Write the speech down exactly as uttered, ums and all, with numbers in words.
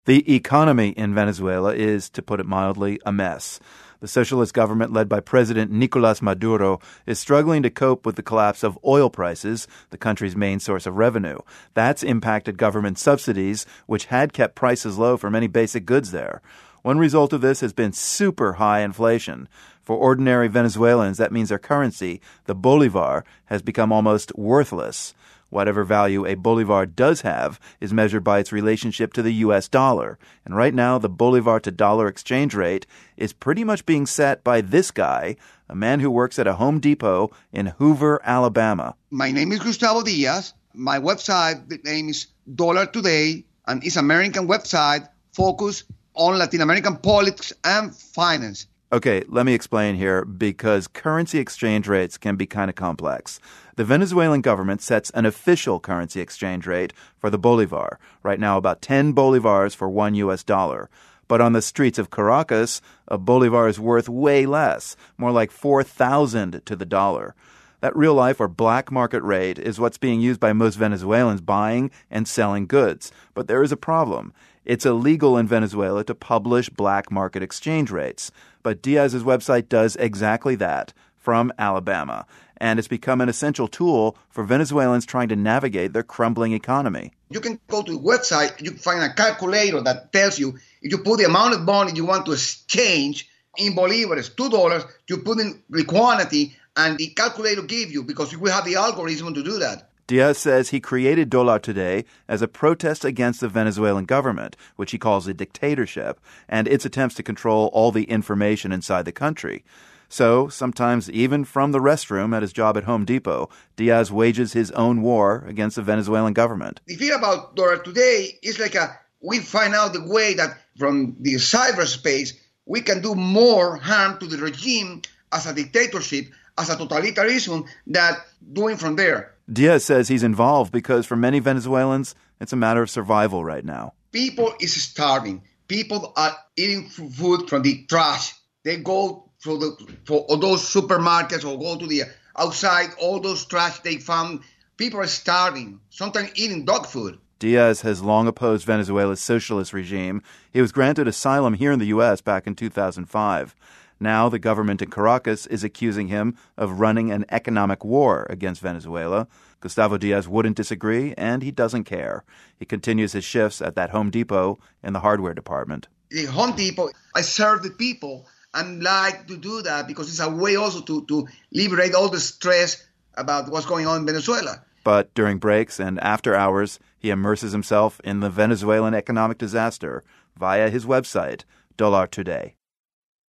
The economy in Venezuela is, to put it mildly, a mess. The socialist government led by President Nicolas Maduro is struggling to cope with the collapse of oil prices, the country's main source of revenue. That's impacted government subsidies, which had kept prices low for many basic goods there. One result of this has been super high inflation. For ordinary Venezuelans, that means their currency, the bolivar, has become almost worthless. Whatever value a bolivar does have is measured by its relationship to the U S dollar. And right now, the bolivar to dollar exchange rate is pretty much being set by this guy, a man who works at a Home Depot in Hoover, Alabama. My name is Gustavo Diaz. My website the name is Dollar Today, and it's an American website focused on Latin American politics and finance. Okay, let me explain here, because currency exchange rates can be kind of complex. The Venezuelan government sets an official currency exchange rate for the bolivar, right now about ten bolivars for one U S dollar. But on the streets of Caracas, a bolivar is worth way less, more like four thousand to the dollar. That real-life or black market rate is what's being used by most Venezuelans buying and selling goods. But there is a problem. It's illegal in Venezuela to publish black market exchange rates. But Diaz's website does exactly that, from Alabama. And it's become an essential tool for Venezuelans trying to navigate their crumbling economy. You can go to the website, you can find a calculator that tells you if you put the amount of money you want to exchange in bolivars, two dollars, you put in the quantity, and the calculator gives you, because you will have the algorithm to do that. Diaz says he created Dollar Today as a protest against the Venezuelan government, which he calls a dictatorship, and its attempts to control all the information inside the country. So, sometimes even from the restroom at his job at Home Depot, Diaz wages his own war against the Venezuelan government. The thing about Dollar Today is like a, we find out the way that from the cyberspace, we can do more harm to the regime as a dictatorship, as a totalitarianism, than doing from there. Diaz says he's involved because for many Venezuelans, it's a matter of survival right now. People is starving. People are eating food from the trash. They go for the for all those supermarkets or go to the outside, all those trash they found. People are starving, sometimes eating dog food. Diaz has long opposed Venezuela's socialist regime. He was granted asylum here in the U S back in two thousand five. Now the government in Caracas is accusing him of running an economic war against Venezuela. Gustavo Diaz wouldn't disagree, and he doesn't care. He continues his shifts at that Home Depot in the hardware department. The Home Depot, I serve the people and like to do that because it's a way also to, to liberate all the stress about what's going on in Venezuela. But during breaks and after hours, he immerses himself in the Venezuelan economic disaster via his website, Dollar Today.